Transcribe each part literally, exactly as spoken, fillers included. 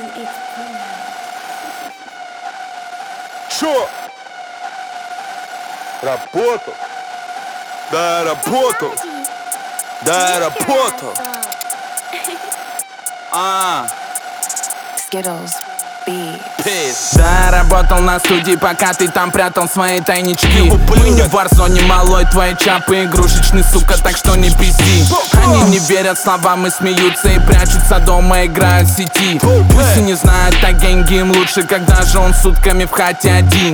Чё? Работал? Да, работал. Да, работал. А. Skittles. Да, работал на студии, пока ты там прятал свои тайнички. Мы не в варзоне, малой, твои чапы игрушечный, сука, так что не пизди. Они не верят словам и смеются, и прячутся дома, играют в сети. Пусть и не знают, так деньги им лучше, когда же он сутками в хате один.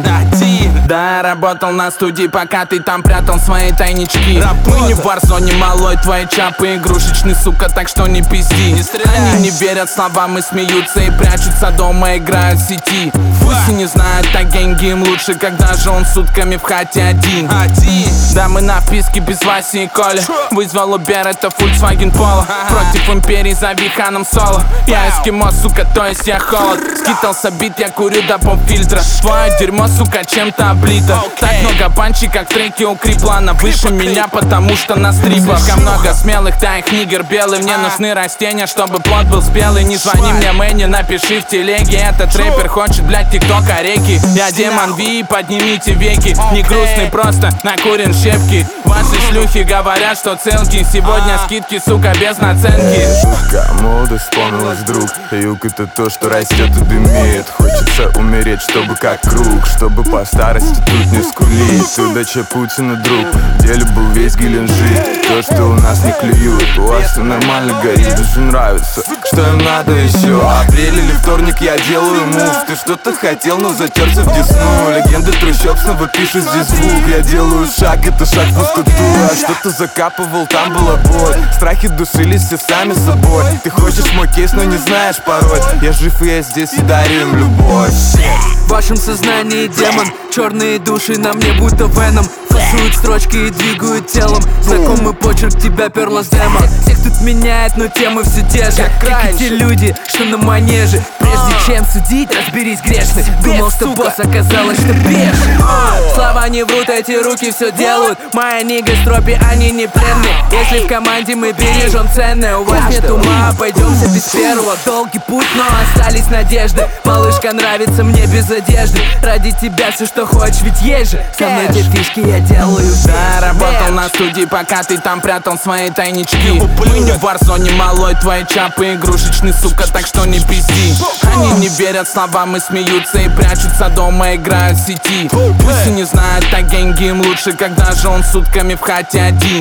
Да, работал на студии, пока ты там прятал свои тайнички. Мы не в варзоне, малой, твои чапы игрушечный, сука, так что не пизди. Они не верят словам и смеются, и прячутся дома, играют в сети. Пусть и не знают, так деньги им лучше, когда же он сутками в хате один. Да, мы на вписке без Васи и Коли. Вызвал Убер, это Volkswagen Polo. Против империи, зови Ханом Соло. Я эскимо, сука, то есть я холод. Скитался бит, я курю до поп-фильтра. Твое дерьмо, сука, чем-то облито. Так много панчи, как в треке у Криплана. Выше меня, потому что на стрипах слишком много смелых, да их нигер белый. Мне нужны растения, чтобы плод был спелый. Не звони мне, Мэнни, напиши в телеге. Этот рэпер хочет, блядь, тиктока реки. Я демон Ви, поднимите веки. Не грустный, просто накурен щепки. Ваши шлюхи говорят, что целки. Сегодня скидки, сука, без наценки. Шутка, молодость вспомнилась вдруг. Юг это то, что растет и дымит. Хочется умереть, чтобы как круг, чтобы по старости тут не скулить. Ты дача Путина, друг, в деле был весь Геленджик. То, что у нас не клюют, у вас все нормально горит, даже нравится. Что им надо еще? Апрель или вторник я делаю мув. Ты что-то хотел, но затерся в десну. Легенды трущоб снова пишут здесь звук. Я делаю шаг, это шаг в пустоту. А что-то закапывал, там была боль. Страхи душились все сами собой. Ты хочешь мой кейс, но не знаешь порой. Я жив и я здесь и дарю им любовь. В вашем сознании демон, черные души на мне будто веном. Фасуют строчки и двигают телом. Знакомый почерк, тебя перла с демо. Всех тут меняет, но темы все те же. Как и те люди, что на манеже. Прежде чем судить, разберись грешный. Думал, что босс, оказалось, что бешеный. Слова не врут, эти руки все делают. Моя нига стропи, они не пленные. Если в команде мы бережем ценное. У вас нет ума, обойдемся без первого. Долгий путь, но остались надежды. Малышка нравится мне без одежды. Ради тебя все, что хочешь, ведь есть же. Со мной те фишки я делаю. Да, работал на студии, пока ты там прятал свои тайнички. Мы не в варзоне, малой, твои чапы игрушечный, сука, так что не пизди. Они не верят словам и смеются, и прячутся дома, играют в сети. Пусть и не знают, так деньги им лучше, когда же он сутками в хате один.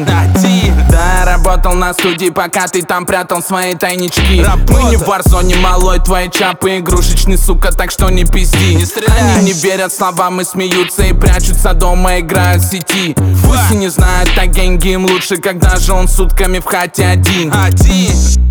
Да, работал на студии, пока ты там прятал свои тайнички. Мы не в варзоне, малой, твои чапы игрушечный, сука, так что не пизди. Они не верят словам и смеются, и прячутся дома, играют в сети. Пусть и не знают, так деньги им лучше, когда же он сутками в хате один.